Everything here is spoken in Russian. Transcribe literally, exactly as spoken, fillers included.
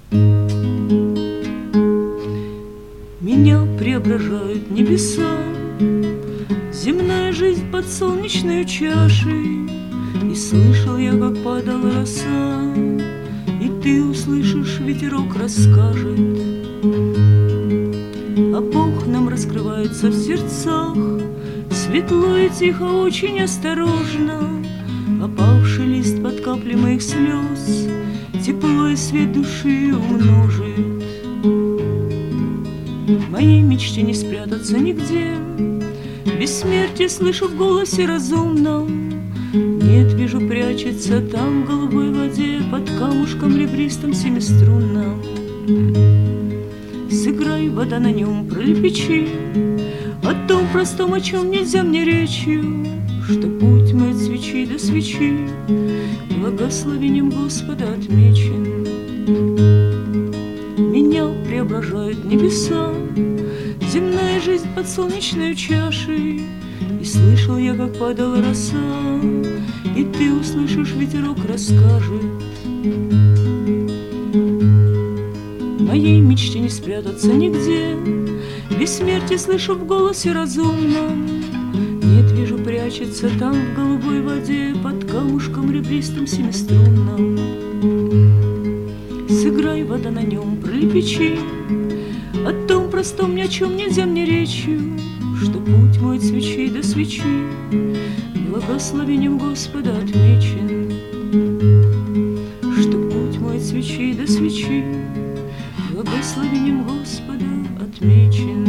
Меня преображают небеса, земная жизнь под солнечной чашей. И слышал я, как падала роса, и ты услышишь, ветерок расскажет. А Бог нам раскрывается в сердцах, светло и тихо, очень осторожно. Опавший лист под капли моих слез тепло и свет души умножит. Моей мечте не спрятаться нигде, бессмертие слышу в голосе разумном. Нет, вижу, прячется там в голубой воде под камушком ребристым семиструнным. Сыграй, вода на нем, пролепечи о том простом, о чем нельзя мне речью, что путь мой от свечи до свечи благословением Господа отмечен. Меня преображают небеса, земная жизнь под солнечной чашей. И слышал я, как падала роса, и ты услышишь, ветерок расскажет. Моей мечте не спрятаться нигде, бессмертие слышу в голосе разумном. Нет, вижу, прячется там в голубой воде под камушком ребристым семиструнным. Сыграй, вода на нем, пролепечи о том простом, ни о чем нельзя мне речью, что путь мой от свечи до свечи благословением Господа отмечен. Что путь мой от свечи до свечи благословением Господа отмечен.